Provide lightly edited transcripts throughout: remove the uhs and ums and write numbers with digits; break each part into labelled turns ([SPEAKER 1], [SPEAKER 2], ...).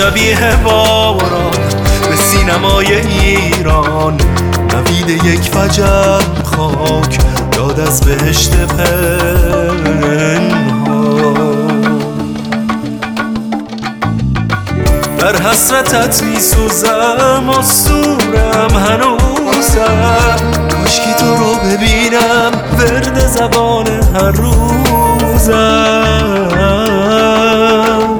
[SPEAKER 1] شبیه باران به سینمای ایران، نوید یک فجر خاک یاد از بهشت پنهان. در حسرتت میسوزم، آسورم هنوزم، کاشکی تو رو ببینم ورد زبان هر روزم.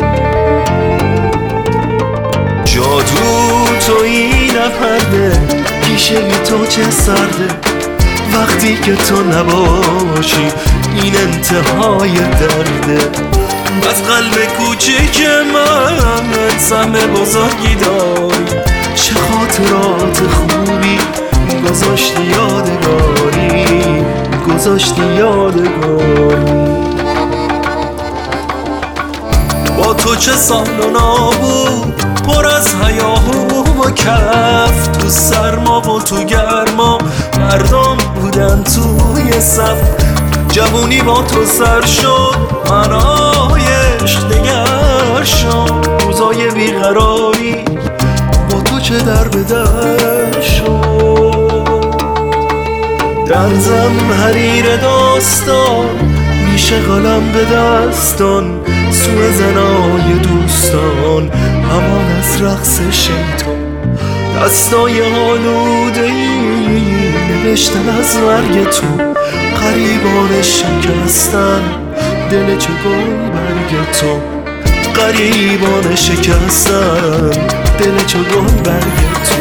[SPEAKER 1] جادو تویی نپرده، پیشه بی تو چه سرده، وقتی که تو نباشی این انتهای درده. از قلب کوچیک من سهم بزرگی داری، چه خاطرات خوبی گذاشتی یادگاری، گذاشتی یادگاری. با تو چه سال و نابود، پر از هیاهو و کف، تو سرما و تو گرما مردم بودن توی صف. جوونی با تو سر شد، منای عشق دگر شد، روزای بیقراری با تو چه در به در شد. در زمحریر داستان میشه قلم به دستان، سوء زنای دوستان همان از رقص شیطان. دستای آلوده ای نوشتن از مرگ تو، غریبان شکستن دل چه گل برگ تو، غریبان شکستن دل چه گل برگ تو.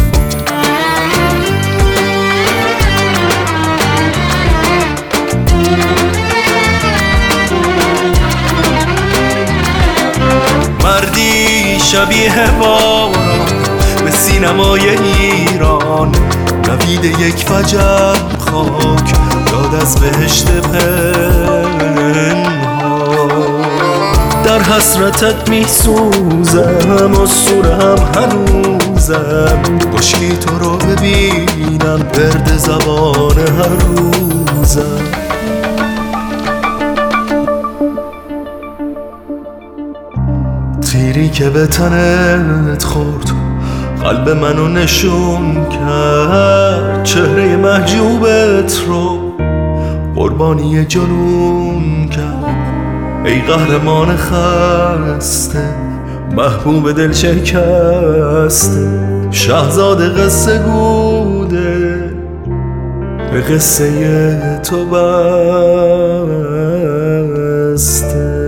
[SPEAKER 1] مردی شبیه باران به سینمای ایران، نوید یک فجر خاک یاد از بهشت پنهان. در حسرتت میسوزم، آسورم هنوزم، کاشکی تو رو ببینم ورد زبان هر روزم. تیری که به تنت خورد قلب منو نشون کرد، چهره محجوبت رو قربانی جنون کرد. ای قهرمان خسته، محبوب دل شکسته، شاهزاده قصه گوده به قصه تو بسته.